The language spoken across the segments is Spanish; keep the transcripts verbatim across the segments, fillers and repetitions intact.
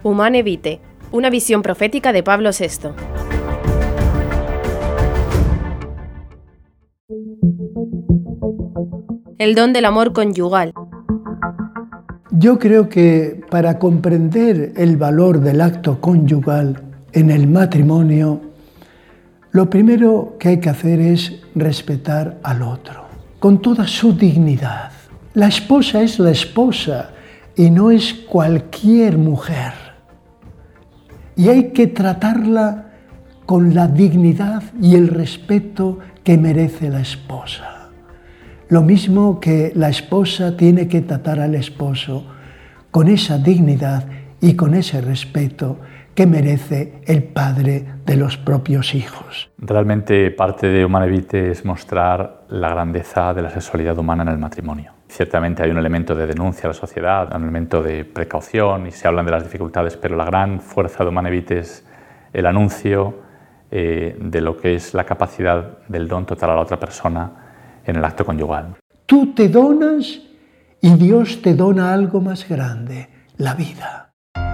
Humane Vitae, una visión profética de Pablo sexto. El don del amor conyugal. Yo creo que para comprender el valor del acto conyugal en el matrimonio, lo primero que hay que hacer es respetar al otro, con toda su dignidad. La esposa es la esposa y no es cualquier mujer. Y hay que tratarla con la dignidad y el respeto que merece la esposa. Lo mismo que la esposa tiene que tratar al esposo con esa dignidad y con ese respeto que merece el padre de los propios hijos. Realmente parte de Humane Vitae es mostrar la grandeza de la sexualidad humana en el matrimonio. Ciertamente hay un elemento de denuncia a la sociedad, un elemento de precaución y se hablan de las dificultades, pero la gran fuerza de Humane Vitae es el anuncio eh, de lo que es la capacidad del don total a la otra persona en el acto conyugal. Tú te donas y Dios te dona algo más grande, la vida.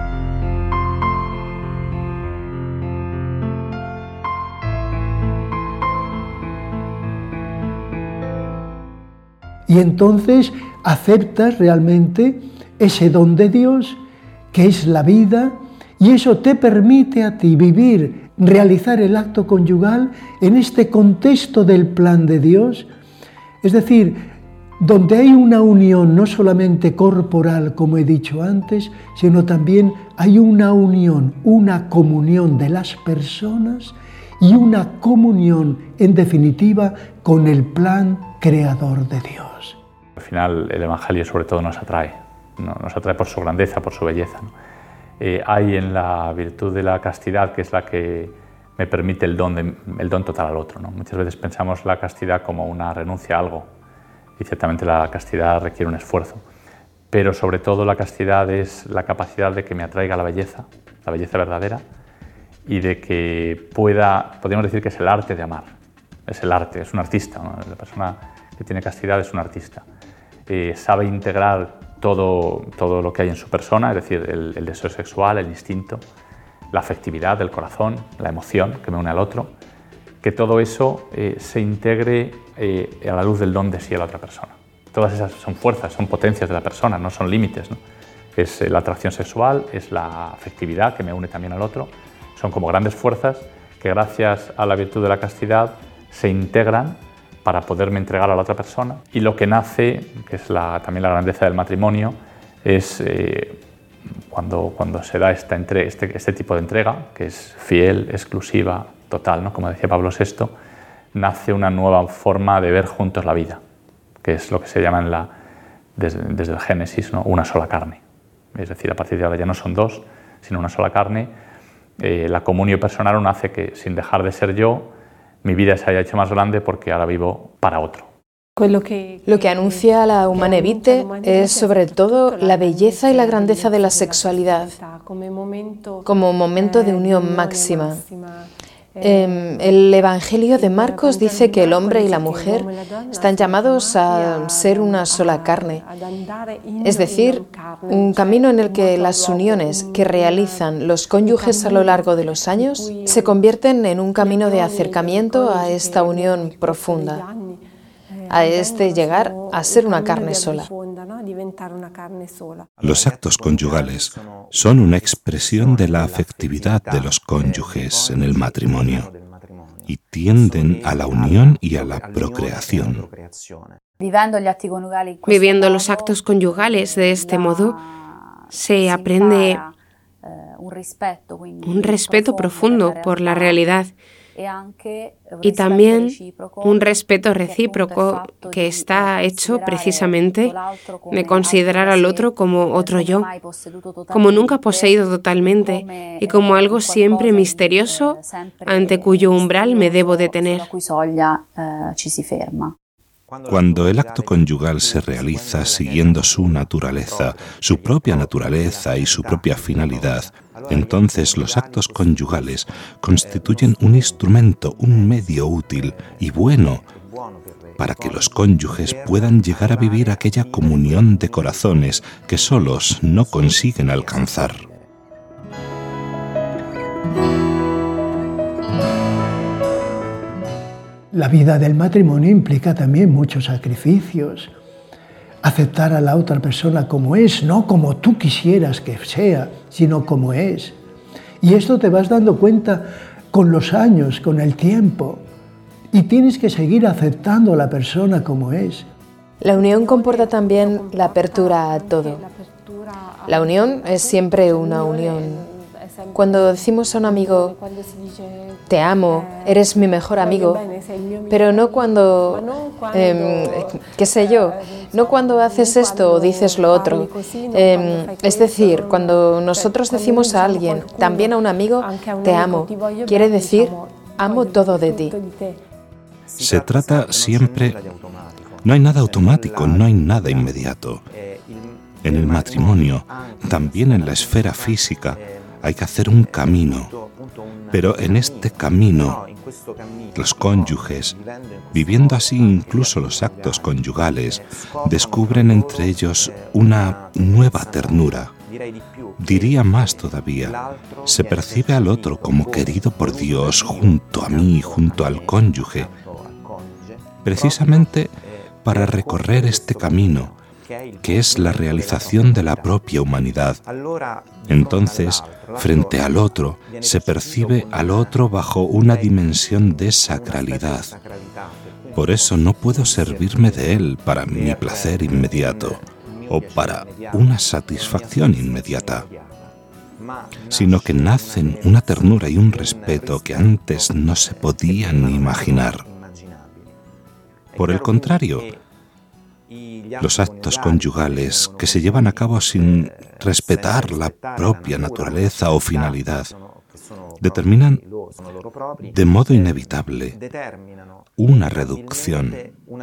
Y entonces aceptas realmente ese don de Dios, que es la vida, y eso te permite a ti vivir, realizar el acto conyugal en este contexto del plan de Dios. Es decir, donde hay una unión no solamente corporal, como he dicho antes, sino también hay una unión, una comunión de las personas y una comunión, en definitiva, con el plan creador de Dios. Al final el Evangelio sobre todo nos atrae, ¿no? Nos atrae por su grandeza, por su belleza, ¿no? Eh, hay en la virtud de la castidad, que es la que me permite el don, de, el don total al otro, ¿no? Muchas veces pensamos la castidad como una renuncia a algo y ciertamente la castidad requiere un esfuerzo, pero sobre todo la castidad es la capacidad de que me atraiga la belleza, la belleza verdadera, y de que pueda, podríamos decir que es el arte de amar, es el arte, es un artista, ¿no? La persona que tiene castidad es un artista. Eh, sabe integrar todo, todo lo que hay en su persona, es decir, el, el deseo sexual, el instinto, la afectividad, el corazón, la emoción que me une al otro, que todo eso eh, se integre eh, a la luz del don de sí a la otra persona. Todas esas son fuerzas, son potencias de la persona, no son límites, ¿no? Es eh, la atracción sexual, es la afectividad que me une también al otro, son como grandes fuerzas que gracias a la virtud de la castidad se integran para poderme entregar a la otra persona. Y lo que nace, que es la, también la grandeza del matrimonio, es eh, cuando, cuando se da esta entre, este, este tipo de entrega, que es fiel, exclusiva, total, ¿no? Como decía Pablo sexto, nace una nueva forma de ver juntos la vida, que es lo que se llama en la, desde, desde el Génesis, ¿no? Una sola carne. Es decir, a partir de ahora ya no son dos, sino una sola carne. Eh, la comunión personal hace que, sin dejar de ser yo, mi vida se haya hecho más grande porque ahora vivo para otro. Lo que anuncia la Humane Vitae es sobre todo la belleza y la grandeza de la sexualidad como momento de unión máxima. Eh, el Evangelio de Marcos dice que el hombre y la mujer están llamados a ser una sola carne, es decir, un camino en el que las uniones que realizan los cónyuges a lo largo de los años se convierten en un camino de acercamiento a esta unión profunda, a este llegar a ser una carne sola. Los actos conyugales son una expresión de la afectividad de los cónyuges en el matrimonio y tienden a la unión y a la procreación. Viviendo los actos conyugales de este modo, se aprende un respeto profundo por la realidad y también un respeto recíproco que está hecho precisamente de considerar al otro como otro yo, como nunca poseído totalmente y como algo siempre misterioso ante cuyo umbral me debo detener. Cuando el acto conyugal se realiza siguiendo su naturaleza, su propia naturaleza y su propia finalidad, entonces los actos conyugales constituyen un instrumento, un medio útil y bueno para que los cónyuges puedan llegar a vivir aquella comunión de corazones que solos no consiguen alcanzar. La vida del matrimonio implica también muchos sacrificios. Aceptar a la otra persona como es, no como tú quisieras que sea, sino como es. Y esto te vas dando cuenta con los años, con el tiempo. Y tienes que seguir aceptando a la persona como es. La unión comporta también la apertura a todo. La unión es siempre una unión. Cuando decimos a un amigo, te amo, eres mi mejor amigo, pero no cuando, eh, qué sé yo, no cuando haces esto o dices lo otro. Eh, es decir, cuando nosotros decimos a alguien, también a un amigo, te amo, quiere decir, amo todo de ti. Se trata siempre... No hay nada automático, no hay nada inmediato. En el matrimonio, también en la esfera física, hay que hacer un camino. Pero en este camino, los cónyuges, viviendo así incluso los actos conyugales, descubren entre ellos una nueva ternura. Diría más todavía, se percibe al otro como querido por Dios junto a mí, junto al cónyuge, precisamente para recorrer este camino, que es la realización de la propia humanidad. Entonces, frente al otro, se percibe al otro bajo una dimensión de sacralidad. Por eso no puedo servirme de él para mi placer inmediato o para una satisfacción inmediata, sino que nacen una ternura y un respeto que antes no se podían ni imaginar. Por el contrario, los actos conyugales que se llevan a cabo sin respetar la propia naturaleza o finalidad determinan de modo inevitable una reducción.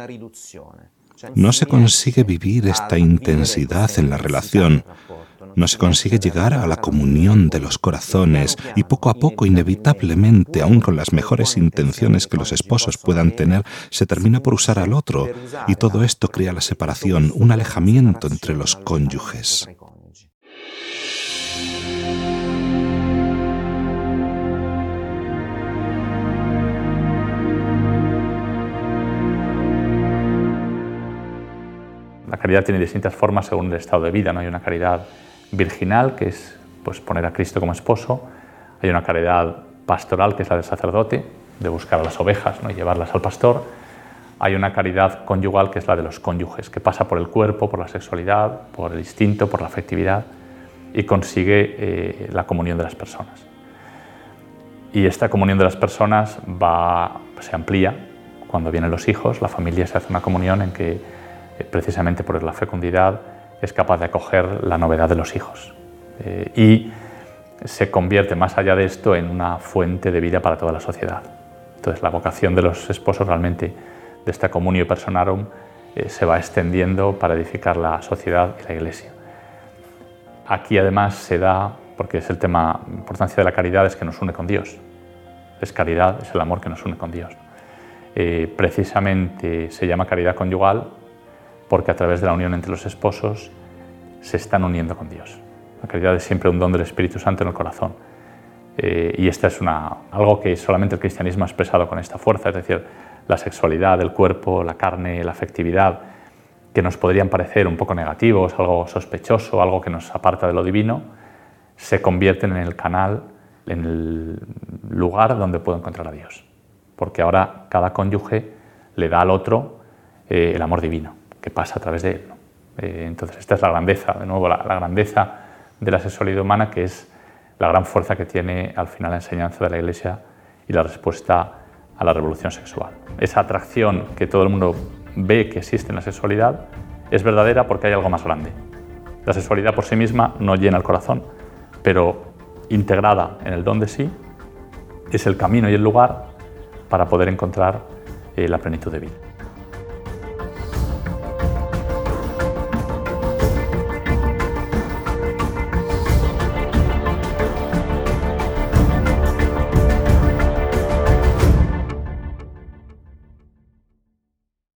No se consigue vivir esta intensidad en la relación, no se consigue llegar a la comunión de los corazones y poco a poco, inevitablemente, aun con las mejores intenciones que los esposos puedan tener, se termina por usar al otro y todo esto crea la separación, un alejamiento entre los cónyuges. La caridad tiene distintas formas según el estado de vida, ¿no? Hay una caridad virginal, que es pues, poner a Cristo como esposo. Hay una caridad pastoral, que es la del sacerdote, de buscar a las ovejas, ¿no? Y llevarlas al pastor. Hay una caridad conyugal, que es la de los cónyuges, que pasa por el cuerpo, por la sexualidad, por el instinto, por la afectividad y consigue eh, la comunión de las personas. Y esta comunión de las personas va, se amplía cuando vienen los hijos. La familia se hace una comunión en que eh, precisamente por la fecundidad es capaz de acoger la novedad de los hijos eh, y se convierte más allá de esto en una fuente de vida para toda la sociedad. Entonces la vocación de los esposos realmente de esta communio personarum eh, se va extendiendo para edificar la sociedad y la Iglesia. Aquí además se da, porque es el tema, la importancia de la caridad es que nos une con Dios. Es caridad, es el amor que nos une con Dios. Eh, precisamente se llama caridad conyugal porque a través de la unión entre los esposos se están uniendo con Dios. La caridad es siempre un don del Espíritu Santo en el corazón. Eh, y esta es una, algo que solamente el cristianismo ha expresado con esta fuerza, es decir, la sexualidad, el cuerpo, la carne, la afectividad, que nos podrían parecer un poco negativos, algo sospechoso, algo que nos aparta de lo divino, se convierten en el canal, en el lugar donde puedo encontrar a Dios. Porque ahora cada cónyuge le da al otro eh, el amor divino, que pasa a través de él, ¿no? Eh, entonces esta es la grandeza, de nuevo, la, la grandeza de la sexualidad humana, que es la gran fuerza que tiene al final la enseñanza de la Iglesia y la respuesta a la revolución sexual. Esa atracción que todo el mundo ve que existe en la sexualidad es verdadera porque hay algo más grande. La sexualidad por sí misma no llena el corazón, pero integrada en el don de sí es el camino y el lugar para poder encontrar eh, la plenitud de vida.